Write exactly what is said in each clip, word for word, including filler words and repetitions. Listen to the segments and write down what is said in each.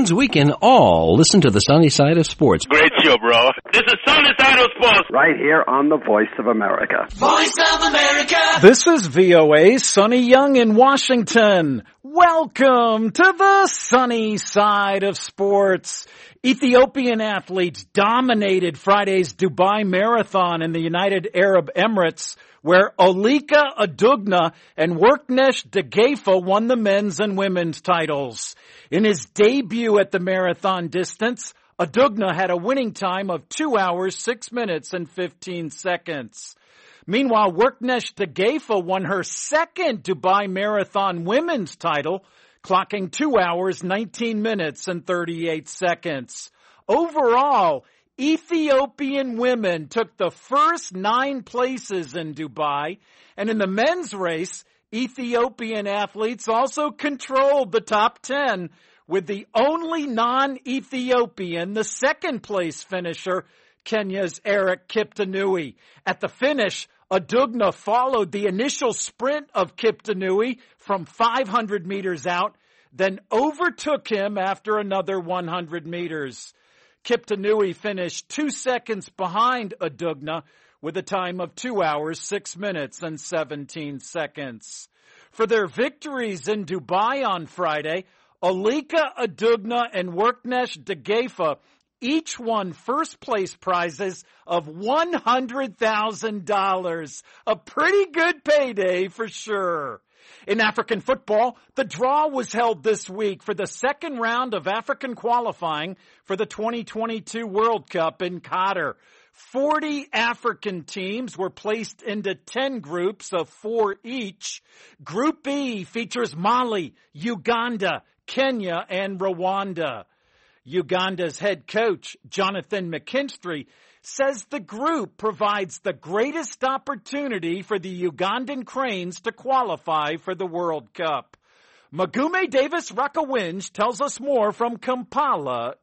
means we can all listen to the sunny side of sports. Great show, bro. This is Sunny Side of Sports. Right here on the Voice of America. Voice of America. This is V O A's Sonny Young in Washington. Welcome to the sunny side of sports. Ethiopian athletes dominated Friday's Dubai Marathon in the United Arab Emirates, where Olika Adugna and Worknesh Degefa won the men's and women's titles. In his debut at the marathon distance, Adugna had a winning time of two hours, six minutes, and fifteen seconds. Meanwhile, Worknesh Degefa won her second Dubai Marathon women's title, clocking two hours, nineteen minutes, and thirty-eight seconds. Overall, Ethiopian women took the first nine places in Dubai, and in the men's race, Ethiopian athletes also controlled the top ten, with the only non-Ethiopian, the second place finisher, Kenya's Eric Kiptanui. At the finish, Adugna followed the initial sprint of Kiptanui from five hundred meters out, then overtook him after another one hundred meters. Kiptanui finished two seconds behind Adugna with a time of two hours, six minutes, and seventeen seconds. For their victories in Dubai on Friday, Olika Adugna and Worknesh Degefa each won first place prizes of one hundred thousand dollars. A pretty good payday for sure. In African football, the draw was held this week for the second round of African qualifying for the twenty twenty-two World Cup in Qatar. Forty African teams were placed into ten groups of four each. Group B features Mali, Uganda, Kenya, and Rwanda. Uganda's head coach, Jonathan McKinstry, says the group provides the greatest opportunity for the Ugandan Cranes to qualify for the World Cup. Magume Davis Rakawinj tells us more from Kampala,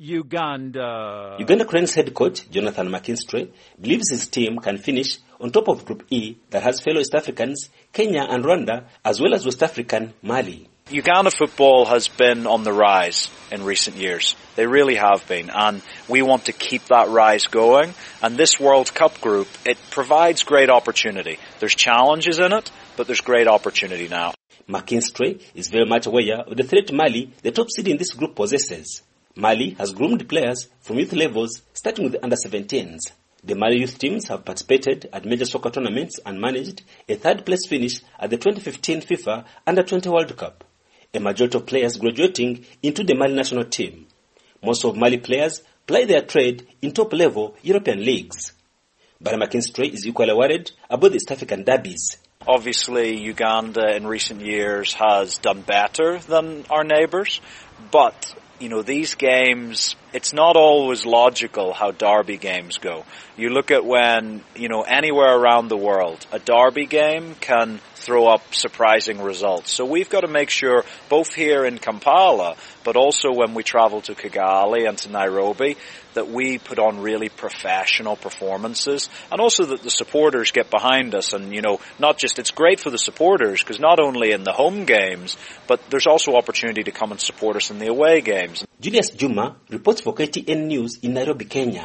Uganda. Uganda Cranes head coach, Jonathan McKinstry, believes his team can finish on top of Group E that has fellow East Africans, Kenya and Rwanda, as well as West African Mali. Uganda football has been on the rise in recent years. They really have been, and we want to keep that rise going. And this World Cup group, it provides great opportunity. There's challenges in it, but there's great opportunity now. McKinstry is very much aware of the threat Mali, the top seed in this group, possesses. Mali has groomed players from youth levels, starting with the under seventeens. The Mali youth teams have participated at major soccer tournaments and managed a third-place finish at the twenty fifteen FIFA Under twenty World Cup. A majority of players graduating into the Mali national team. Most of Mali players ply their trade in top-level European leagues. But McKinstry is equally worried about the East African derbies. Obviously, Uganda in recent years has done better than our neighbours, but you know, these games, it's not always logical how derby games go. You look at when, you know, anywhere around the world, a derby game can throw up surprising results. So we've got to make sure, both here in Kampala, but also when we travel to Kigali and to Nairobi, that we put on really professional performances, and also that the supporters get behind us. And, you know, not just, it's great for the supporters, because not only in the home games, but there's also opportunity to come and support us in the away games. Julius Juma reports for K T N News in Nairobi, Kenya.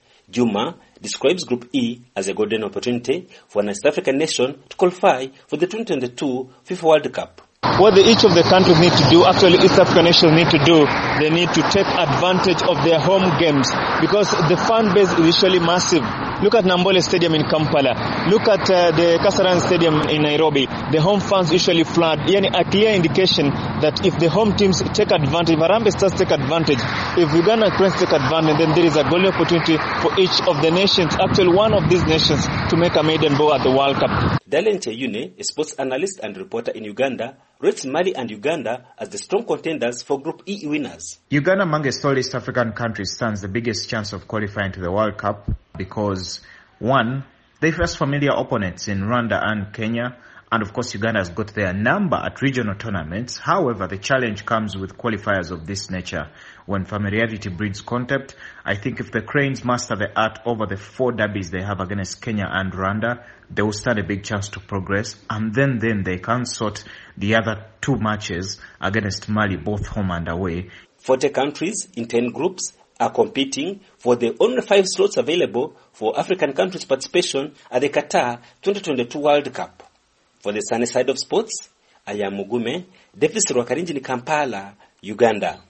Juma describes Group E as a golden opportunity for an East African nation to qualify for the twenty twenty-two FIFA World Cup. What the, each of the countries need to do, actually East African nations need to do, they need to take advantage of their home games, because the fan base is usually massive. Look at Nambole Stadium in Kampala. Look at uh, the Kasarani Stadium in Nairobi. The home fans usually flood. Yani a clear indication that if the home teams take advantage, if Harambee Stars take advantage, if Uganda Cranes take advantage, then there is a golden opportunity for each of the nations, actually one of these nations, to make a maiden bow at the World Cup. Dalen Cheyune, a sports analyst and reporter in Uganda, rates Mali and Uganda as the strong contenders for Group E winners. Uganda, amongst all East African countries, stands the biggest chance of qualifying to the World Cup because, one, they face familiar opponents in Rwanda and Kenya, and of course Uganda has got their number at regional tournaments. However, the challenge comes with qualifiers of this nature. When familiarity breeds contempt, I think if the Cranes master the art over the four derbies they have against Kenya and Rwanda, they will stand a big chance to progress, and then then they can sort the other two matches against Mali, both home and away. forty countries in ten groups are competing for the only five slots available for African countries' participation at the Qatar twenty twenty-two World Cup. For the sunny side of sports, I am Mugume, Davis Rwakarinji in Kampala, Uganda.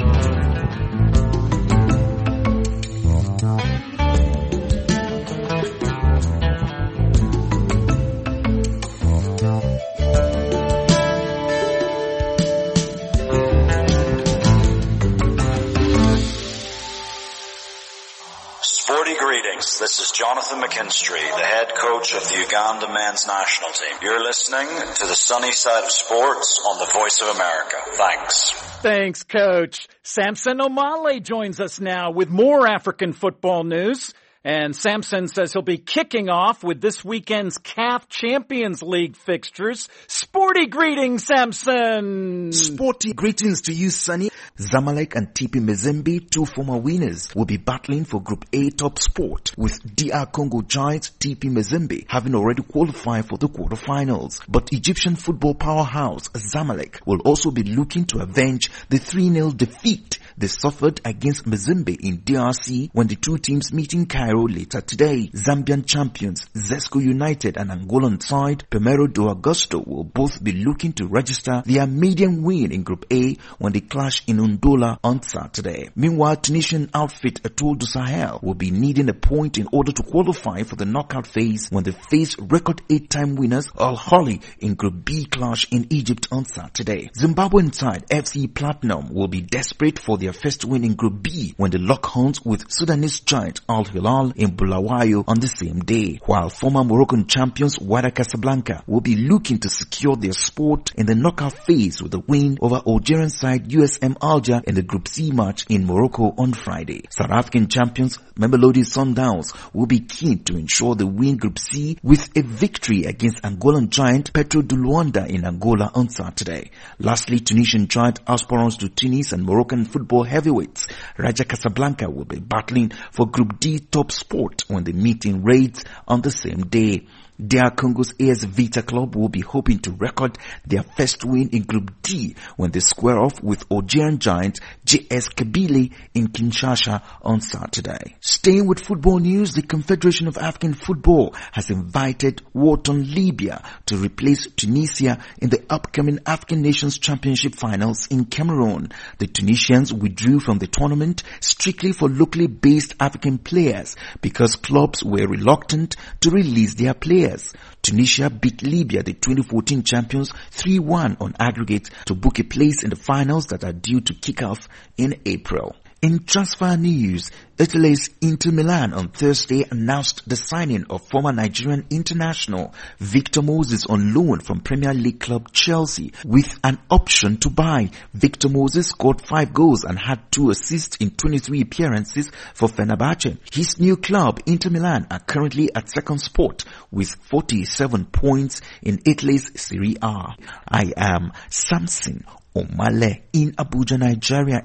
Greetings. This is Jonathan McKinstry, the head coach of the Uganda men's national team. You're listening to the sunny side of sports on the Voice of America. Thanks. Thanks, Coach. Samson Omale joins us now with more African football news. And Samson says he'll be kicking off with this weekend's C A F Champions League fixtures. Sporty greetings, Samson! Sporty greetings to you, Sonny. Zamalek and T P Mazembe, two former winners, will be battling for Group A top spot, with D R Congo giants T P Mazembe having already qualified for the quarterfinals. But Egyptian football powerhouse Zamalek will also be looking to avenge the three nil defeat they suffered against Mazembe in D R C when the two teams meet in Cairo later today. Zambian champions Zesco United and Angolan side Primero do Agosto will both be looking to register their maiden win in Group A when they clash in Ndola on Saturday. Meanwhile, Tunisian outfit Etoile du Sahel will be needing a point in order to qualify for the knockout phase when they face record eight-time winners Al Ahly in Group B clash in Egypt on Saturday. Zimbabwean side F C Platinum will be desperate for their first win in Group B when they lock horns with Sudanese giant Al Hilal in Bulawayo on the same day, while former Moroccan champions Wydad Casablanca will be looking to secure their spot in the knockout phase with a win over Algerian side U S M Alger in the Group C match in Morocco on Friday. South African champions Mamelodi Sundowns will be keen to ensure they win Group C with a victory against Angolan giant Petro de Luanda in Angola on Saturday. Lastly, Tunisian giant Aspirants de Tunis and Moroccan football heavyweights Raja Casablanca will be battling for Group D top spot when the meeting raids on the same day. D R Congo's A S Vita Club will be hoping to record their first win in Group D when they square off with Algerian giant J S Kabylie in Kinshasa on Saturday. Staying with football news, the Confederation of African Football has invited Wharton Libya to replace Tunisia in the upcoming African Nations Championship finals in Cameroon. The Tunisians withdrew from the tournament strictly for locally based African players because clubs were reluctant to release their players. Tunisia beat Libya, the twenty fourteen champions, three one on aggregate to book a place in the finals that are due to kick off in April. In transfer news, Italy's Inter Milan on Thursday announced the signing of former Nigerian international Victor Moses on loan from Premier League club Chelsea with an option to buy. Victor Moses scored five goals and had two assists in twenty-three appearances for Fenerbahce. His new club, Inter Milan, are currently at second spot with forty-seven points in Italy's Serie A. I am Samson Omale in Abuja, Nigeria.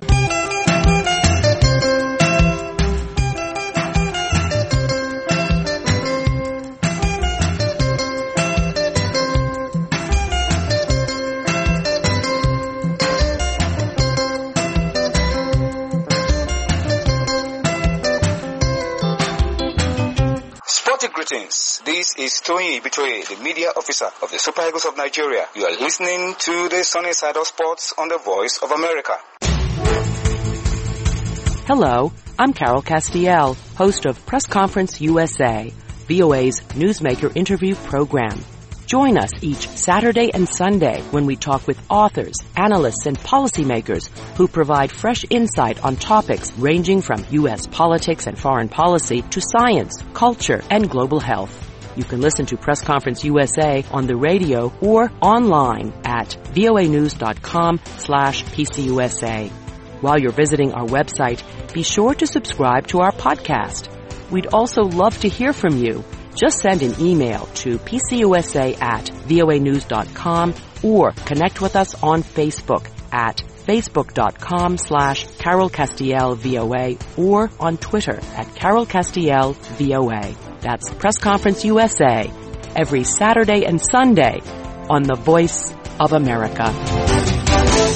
This is Tony Bitwe, the media officer of the Super Eagles of Nigeria. You are listening to the Sunny Side of Sports on the Voice of America. Hello, I'm Carol Castiel, host of Press Conference U S A, V O A's newsmaker interview program. Join us each Saturday and Sunday when we talk with authors, analysts, and policymakers who provide fresh insight on topics ranging from U S politics and foreign policy to science, culture, and global health. You can listen to Press Conference U S A on the radio or online at voanews.com slash PCUSA. While you're visiting our website, be sure to subscribe to our podcast. We'd also love to hear from you. Just send an email to pcusa at voanews dot com or connect with us on Facebook at facebook.com slash Carol Castiel VOA or on Twitter at Carol Castiel VOA. That's Press Conference U S A every Saturday and Sunday on the Voice of America.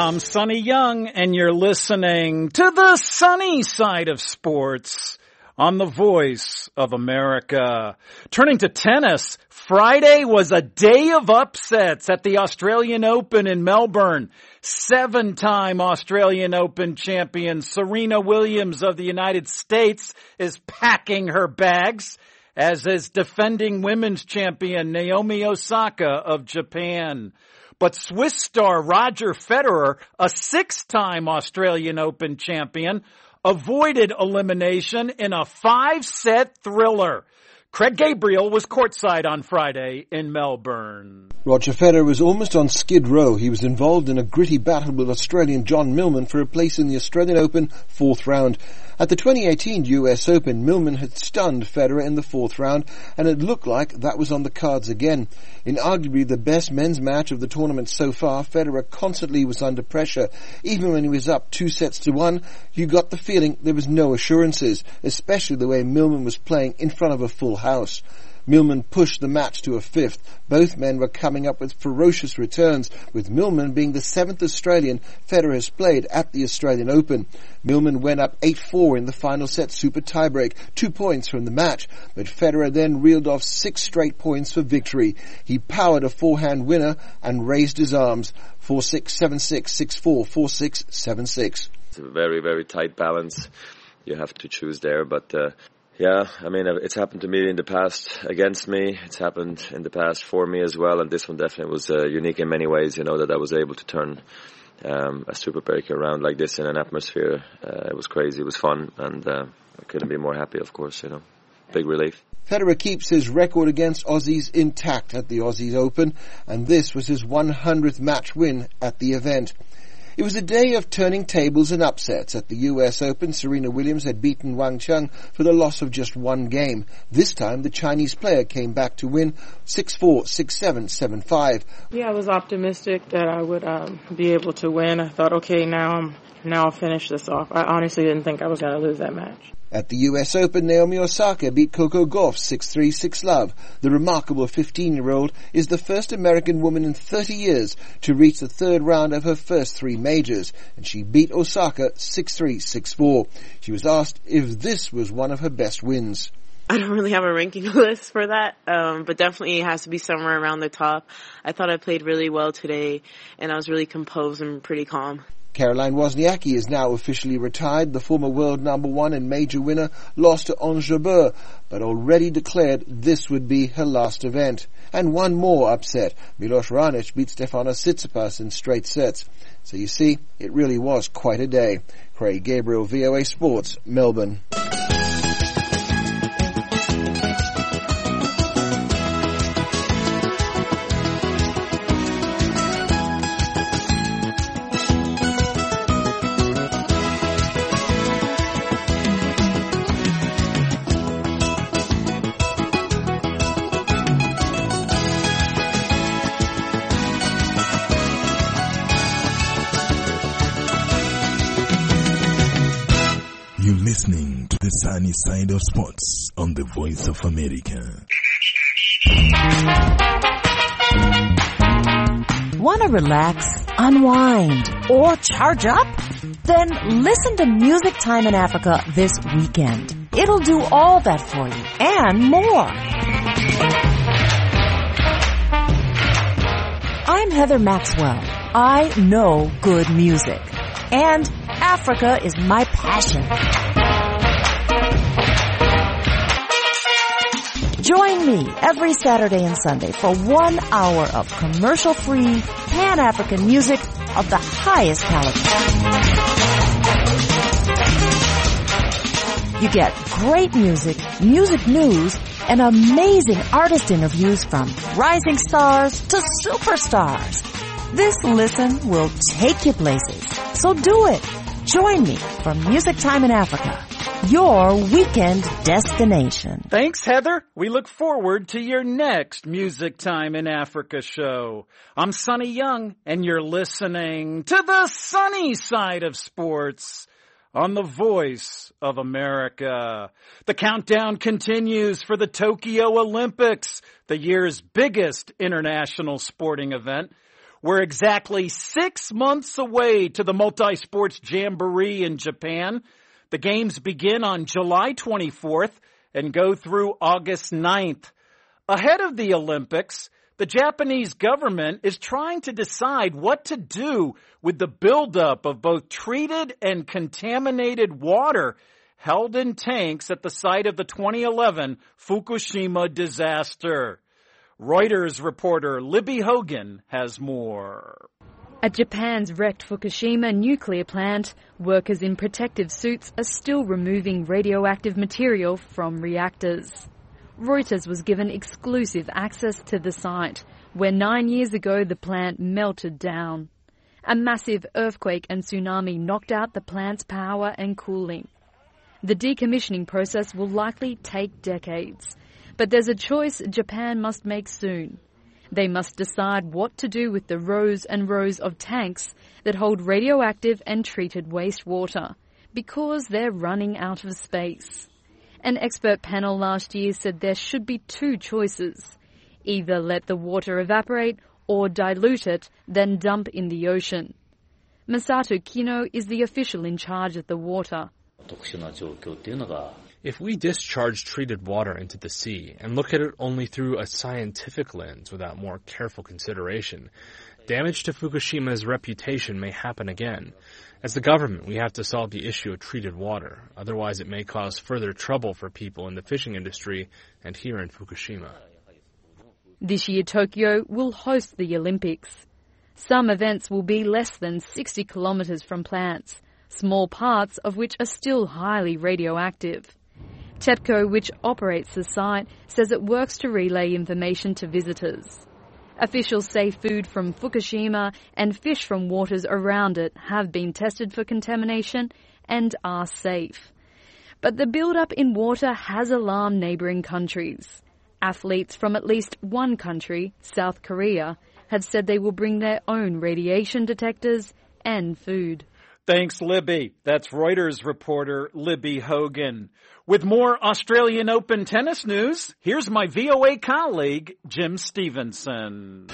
I'm Sonny Young, and you're listening to the sunny side of sports on the Voice of America. Turning to tennis, Friday was a day of upsets at the Australian Open in Melbourne. Seven-time Australian Open champion Serena Williams of the United States is packing her bags, as is defending women's champion Naomi Osaka of Japan. But Swiss star Roger Federer, a six-time Australian Open champion, avoided elimination in a five-set thriller. Craig Gabriel was courtside on Friday in Melbourne. Roger Federer was almost on Skid Row. He was involved in a gritty battle with Australian John Millman for a place in the Australian Open fourth round. At the twenty eighteen U S Open, Millman had stunned Federer in the fourth round, and it looked like that was on the cards again. In arguably the best men's match of the tournament so far, Federer constantly was under pressure. Even when he was up two sets to one, you got the feeling there was no assurances, especially the way Millman was playing in front of a full house. Millman pushed the match to a fifth. Both men were coming up with ferocious returns, with Millman being the seventh Australian Federer has played at the Australian Open. Millman went up eight four in the final set super tiebreak, two points from the match, but Federer then reeled off six straight points for victory. He powered a forehand winner and raised his arms. four six, seven six, six four, four six, seven six. It's a very, very tight balance you have to choose there, but uh, yeah, I mean, it's happened to me in the past against me. It's happened in the past for me as well, and this one definitely was uh, unique in many ways, you know, that I was able to turn um, a super breaker around like this in an atmosphere. Uh, it was crazy, it was fun, and uh, I couldn't be more happy, of course, you know. Big relief. Federer keeps his record against Aussies intact at the Aussies Open, and this was his one hundredth match win at the event. It was a day of turning tables and upsets. At the U S Open, Serena Williams had beaten Wang Cheng for the loss of just one game. This time, the Chinese player came back to win six four, six seven, seven five. Yeah, I was optimistic that I would um, be able to win. I thought, okay, now, I'm, now I'll finish this off. I honestly didn't think I was going to lose that match. At the U S Open, Naomi Osaka beat Coco Gauff six three, six love. The remarkable fifteen-year-old is the first American woman in thirty years to reach the third round of her first three majors, and she beat Osaka six three, six four. She was asked if this was one of her best wins. I don't really have a ranking list for that, um, but definitely it has to be somewhere around the top. I thought I played really well today, and I was really composed and pretty calm. Caroline Wozniacki is now officially retired. The former world number one and major winner lost to Ons Jabeur, but already declared this would be her last event. And one more upset. Milos Raonic beat Stefanos Tsitsipas in straight sets. So you see, it really was quite a day. Craig Gabriel, V O A Sports, Melbourne. Listening to the sunny side of sports on the Voice of America. Want to relax, unwind, or charge up? Then listen to Music Time in Africa this weekend. It'll do all that for you and more. I'm Heather Maxwell. I know good music. And Africa is my passion. Join me every Saturday and Sunday for one hour of commercial-free Pan-African music of the highest caliber. You get great music, music news, and amazing artist interviews from rising stars to superstars. This listen will take you places. So do it. Join me for Music Time in Africa, your weekend destination. Thanks, Heather. We look forward to your next Music Time in Africa show. I'm Sonny Young, and you're listening to the sunny side of sports on the Voice of America. The countdown continues for the Tokyo Olympics, the year's biggest international sporting event. We're exactly six months away to the Multi-Sports Jamboree in Japan. The games begin on July twenty-fourth and go through August ninth. Ahead of the Olympics, the Japanese government is trying to decide what to do with the buildup of both treated and contaminated water held in tanks at the site of the twenty eleven Fukushima disaster. Reuters reporter Libby Hogan has more. At Japan's wrecked Fukushima nuclear plant, workers in protective suits are still removing radioactive material from reactors. Reuters was given exclusive access to the site, where nine years ago the plant melted down. A massive earthquake and tsunami knocked out the plant's power and cooling. The decommissioning process will likely take decades, but there's a choice Japan must make soon. They must decide what to do with the rows and rows of tanks that hold radioactive and treated wastewater, because they're running out of space. An expert panel last year said there should be two choices. Either let the water evaporate or dilute it, then dump in the ocean. Masato Kino is the official in charge of the water. If we discharge treated water into the sea and look at it only through a scientific lens without more careful consideration, damage to Fukushima's reputation may happen again. As the government, we have to solve the issue of treated water. Otherwise, it may cause further trouble for people in the fishing industry and here in Fukushima. This year, Tokyo will host the Olympics. Some events will be less than sixty kilometres from plants, small parts of which are still highly radioactive. TEPCO, which operates the site, says it works to relay information to visitors. Officials say food from Fukushima and fish from waters around it have been tested for contamination and are safe. But the build-up in water has alarmed neighbouring countries. Athletes from at least one country, South Korea, have said they will bring their own radiation detectors and food. Thanks, Libby. That's Reuters reporter Libby Hogan. With more Australian Open tennis news, here's my V O A colleague, Jim Stevenson.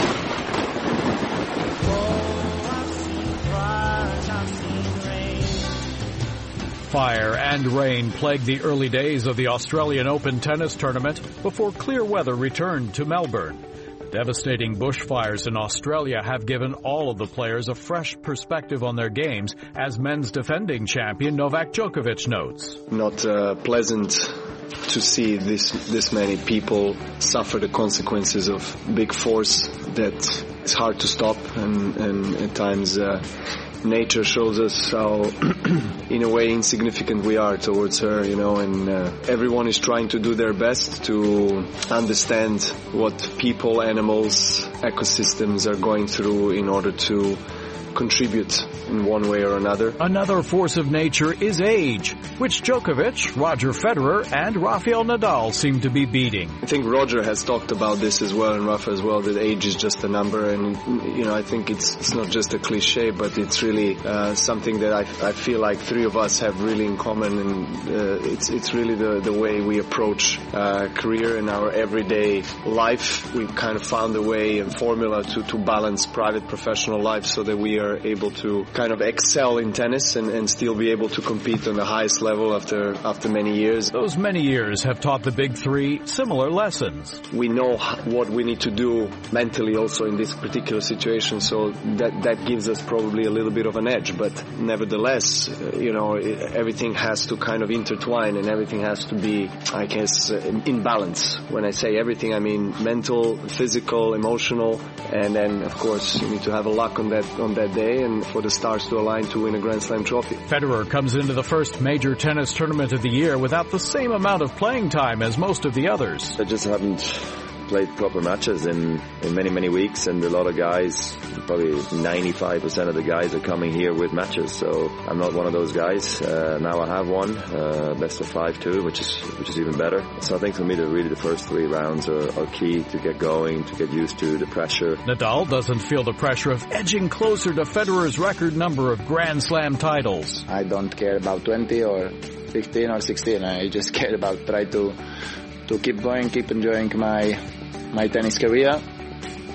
Fire and rain plagued the early days of the Australian Open tennis tournament before clear weather returned to Melbourne. Devastating bushfires in Australia have given all of the players a fresh perspective on their games, as men's defending champion Novak Djokovic notes. Not uh, pleasant to see this this many people suffer the consequences of big force that is hard to stop, and, and at times uh, nature shows us how, in a way, insignificant we are towards her, you know, and uh, everyone is trying to do their best to understand what people, animals, ecosystems are going through in order to contribute in one way or another. Another force of nature is age, which Djokovic, Roger Federer, and Rafael Nadal seem to be beating. I think Roger has talked about this as well, and Rafa as well, that age is just a number, and, you know, I think it's it's not just a cliche, but it's really uh, something that I, I feel like three of us have really in common, and uh, it's it's really the, the way we approach uh, career in our everyday life. We've kind of found a way and formula to, to balance private, professional life so that we are able to kind of excel in tennis and, and still be able to compete on the highest level after after many years. Those many years have taught the big three similar lessons. We know what we need to do mentally also in this particular situation, so that that gives us probably a little bit of an edge. But nevertheless, you know, everything has to kind of intertwine, and everything has to be, I guess, in balance. When I say everything, I mean mental, physical, emotional, and then of course you need to have a luck on that on that day and for the stars to align to win a Grand Slam trophy. Federer comes into the first major tennis tournament of the year without the same amount of playing time as most of the others. I just haven't played proper matches in, in many, many weeks, and a lot of guys, probably ninety-five percent of the guys are coming here with matches, so I'm not one of those guys. Uh, now I have one, uh, best of five too, which is which is even better. So I think for me, the, really the first three rounds are, are key to get going, to get used to the pressure. Nadal doesn't feel the pressure of edging closer to Federer's record number of Grand Slam titles. I don't care about twenty or fifteen or sixteen. I just care about try to to keep going, keep enjoying my my tennis career,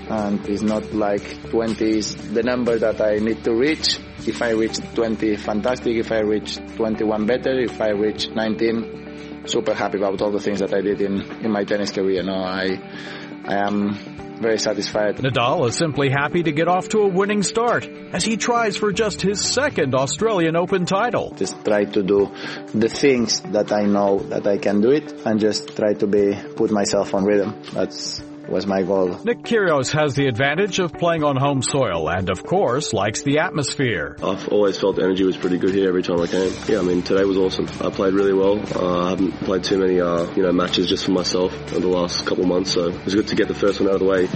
and it's not like twenty is the number that I need to reach. If I reach twenty, fantastic. If I reach twenty-one, better. If I reach nineteen, super happy about all the things that I did in, in my tennis career. No, I, I am very satisfied. Nadal is simply happy to get off to a winning start as he tries for just his second Australian Open title. Just try to do the things that I know that I can do it, and just try to be put myself on rhythm. That's was my goal. Nick Kyrgios has the advantage of playing on home soil and, of course, likes the atmosphere. I've always felt the energy was pretty good here every time I came. Yeah, I mean, today was awesome. I played really well. Uh, I haven't played too many, uh, you know, matches just for myself in the last couple of months, so it was good to get the first one out of the way.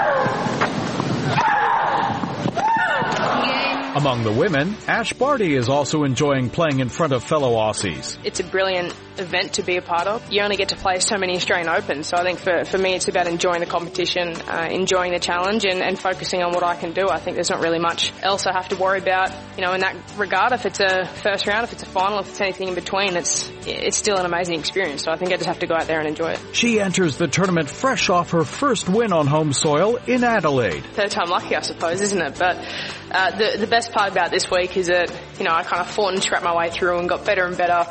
Among the women, Ash Barty is also enjoying playing in front of fellow Aussies. It's a brilliant event to be a part of. You only get to play so many Australian Opens, so I think for, for me it's about enjoying the competition, uh, enjoying the challenge and, and focusing on what I can do. I think there's not really much else I have to worry about, you know, in that regard. If it's a first round, if it's a final, if it's anything in between, it's it's still an amazing experience, so I think I just have to go out there and enjoy it. She enters the tournament fresh off her first win on home soil in Adelaide. Third time lucky, I suppose, isn't it? But uh, the, the best part about this week is that, you know, I kind of fought and scrapped my way through and got better and better.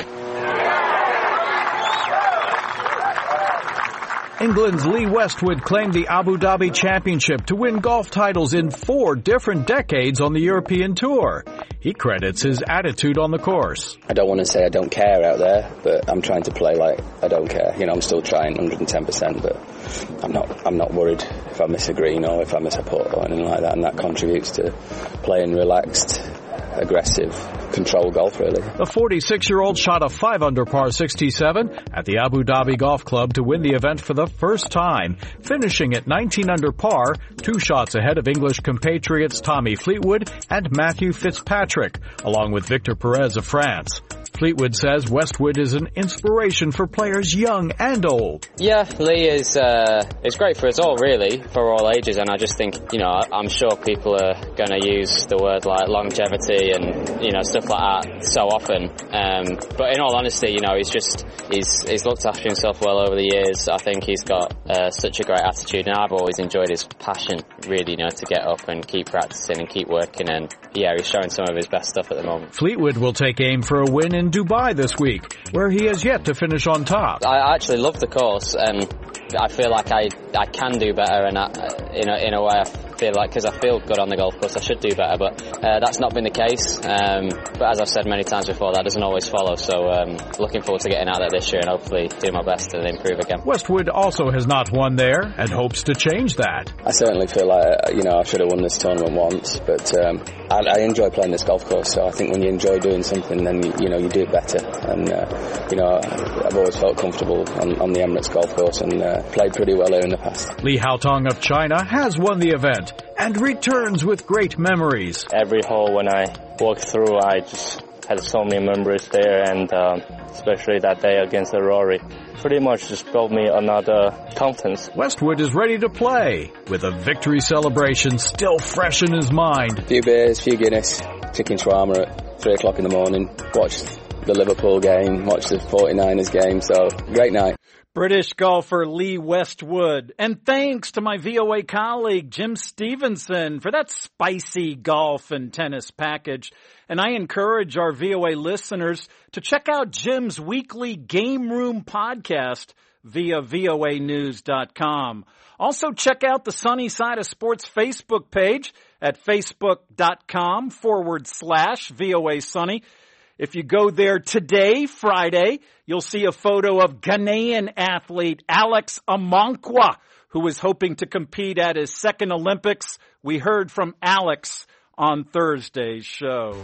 England's Lee Westwood claimed the Abu Dhabi Championship to win golf titles in four different decades on the European Tour. He credits his attitude on the course. I don't want to say I don't care out there, but I'm trying to play like I don't care. You know, I'm still trying one hundred ten percent, but I'm not I'm not worried if I miss a green or if I miss a putt or anything like that, and that contributes to playing relaxed, aggressive, control golf, really. The forty-six-year-old shot a five under par sixty-seven at the Abu Dhabi Golf Club to win the event for the first time, finishing at nineteen under par, two shots ahead of English compatriots Tommy Fleetwood and Matthew Fitzpatrick, along with Victor Perez of France. Fleetwood says Westwood is an inspiration for players young and old. Yeah, Lee is uh, it's great for us all, really, for all ages, and I just think, you know, I'm sure people are going to use the word like longevity and, you know, stuff like that so often. Um, but in all honesty, you know, he's just, he's, he's looked after himself well over the years. I think he's got uh, such a great attitude, and I've always enjoyed his passion, really, you know, to get up and keep practicing and keep working, and yeah, he's showing some of his best stuff at the moment. Fleetwood will take aim for a win in Dubai this week, where he has yet to finish on top. I actually love the course, and I feel like I I can do better, and I, in a in a way I feel like, because I feel good on the golf course, I should do better, but uh, that's not been the case. Um, but as I've said many times before, that doesn't always follow. So um, looking forward to getting out there this year and hopefully do my best to improve again. Westwood also has not won there and hopes to change that. I certainly feel like, you know, I should have won this tournament once, but um, I, I enjoy playing this golf course. So I think when you enjoy doing something, then you, you know you do it better. And uh, you know, I've always felt comfortable on, on the Emirates golf course and uh, played pretty well here in the past. Li Haotong of China has won the event and returns with great memories. Every hole when I walked through, I just had so many memories there, and um, especially that day against the Rory. Pretty much just built me another confidence. Westwood is ready to play, with a victory celebration still fresh in his mind. A few beers, a few Guinness, chicken shawarma at three o'clock in the morning, watched the Liverpool game, watched the forty-niners game, so great night. British golfer Lee Westwood. And thanks to my V O A colleague Jim Stevenson for that spicy golf and tennis package. And I encourage our V O A listeners to check out Jim's weekly Game Room podcast via V O A news dot com. Also check out the Sunny Side of Sports Facebook page at facebook.com forward slash VOA Sunny. If you go there today, Friday, you'll see a photo of Ghanaian athlete Alex Amankwa, who is hoping to compete at his second Olympics. We heard from Alex on Thursday's show.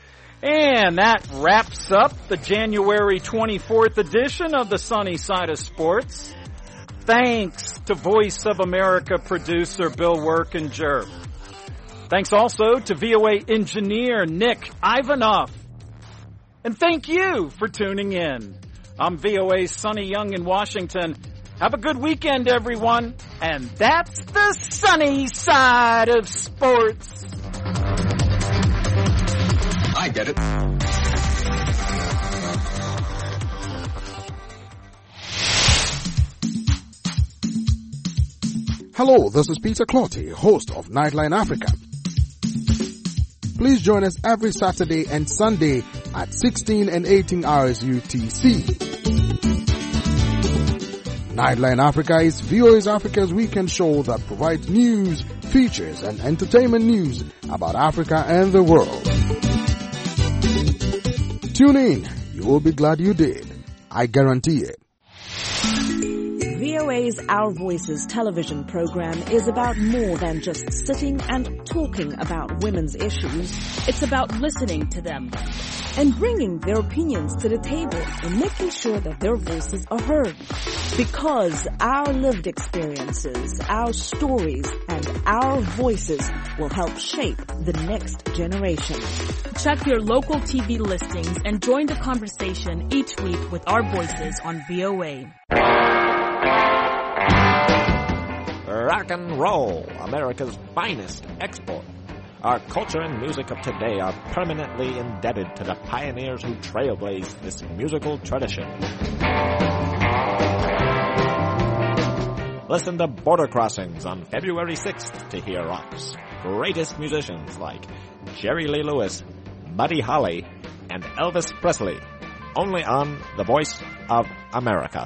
And that wraps up the January twenty-fourth edition of the Sunny Side of Sports. Thanks to Voice of America producer Bill Workinger. Thanks also to V O A engineer Nick Ivanoff. And thank you for tuning in. I'm V O A's Sonny Young in Washington. Have a good weekend, everyone. And that's the Sunny Side of Sports. I get it. Hello, this is Peter Clotty, host of Nightline Africa. Please join us every Saturday and Sunday at sixteen and eighteen hours U T C. Nightline Africa is V O A's Africa's weekend show that provides news, features, and entertainment news about Africa and the world. Tune in. You will be glad you did. I guarantee it. V O A's Our Voices television program is about more than just sitting and talking about women's issues. It's about listening to them and bringing their opinions to the table and making sure that their voices are heard. Because our lived experiences, our stories, and our voices will help shape the next generation. Check your local T V listings and join the conversation each week with Our Voices on V O A. Rock and roll, America's finest export. Our culture and music of today are permanently indebted to the pioneers who trailblazed this musical tradition. Listen to Border Crossings on February sixth to hear rock's greatest musicians like Jerry Lee Lewis, Buddy Holly, and Elvis Presley, only on The Voice of America.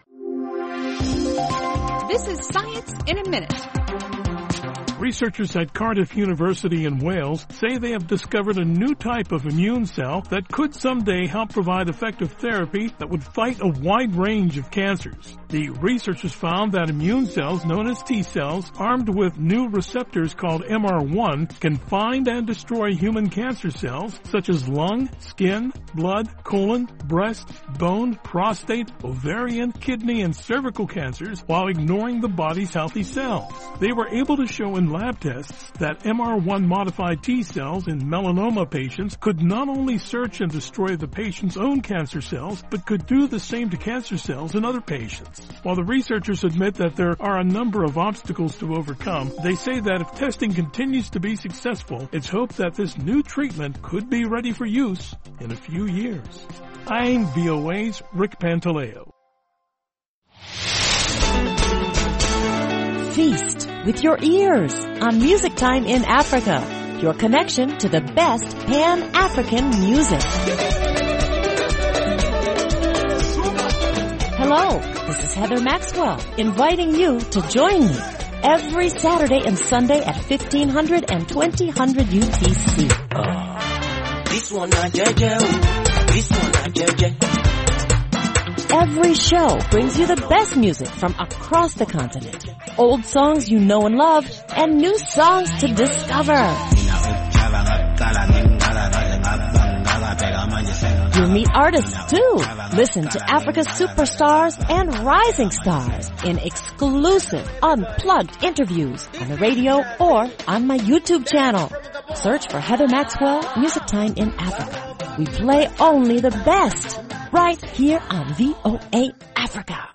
This is Science in a Minute. Researchers at Cardiff University in Wales say they have discovered a new type of immune cell that could someday help provide effective therapy that would fight a wide range of cancers. The researchers found that immune cells known as T cells, armed with new receptors called M R one, can find and destroy human cancer cells such as lung, skin, blood, colon, breast, bone, prostate, ovarian, kidney, and cervical cancers while ignoring the body's healthy cells. They were able to show in lab tests that M R one modified T cells in melanoma patients could not only search and destroy the patient's own cancer cells, but could do the same to cancer cells in other patients. While the researchers admit that there are a number of obstacles to overcome, they say that if testing continues to be successful, it's hoped that this new treatment could be ready for use in a few years. I'm V O A's Rick Pantaleo. Feast with your ears on Music Time in Africa, your connection to the best Pan-African music. Hello, this is Heather Maxwell, inviting you to join me every Saturday and Sunday at fifteen hundred and twenty hundred U T C. Uh, this one not J J. This one not J J. Every show brings you the best music from across the continent. Old songs you know and love, and new songs to discover. You'll meet artists too. Listen to Africa's superstars and rising stars in exclusive, unplugged interviews on the radio or on my YouTube channel. Search for Heather Maxwell, Music Time in Africa. We play only the best right here on V O A Africa.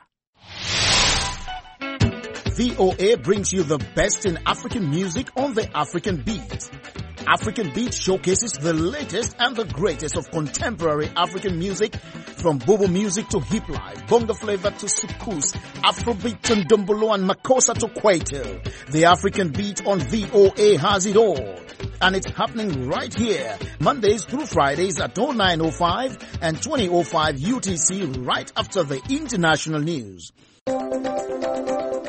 V O A brings you the best in African music on the African Beat. African Beat showcases the latest and the greatest of contemporary African music, from bobo music to hip life, bongo flavor to soukous, Afrobeat to ndombolo and makossa to kwaito. The African Beat on V O A has it all. And it's happening right here, Mondays through Fridays at oh nine oh five and twenty oh five U T C, right after the international news.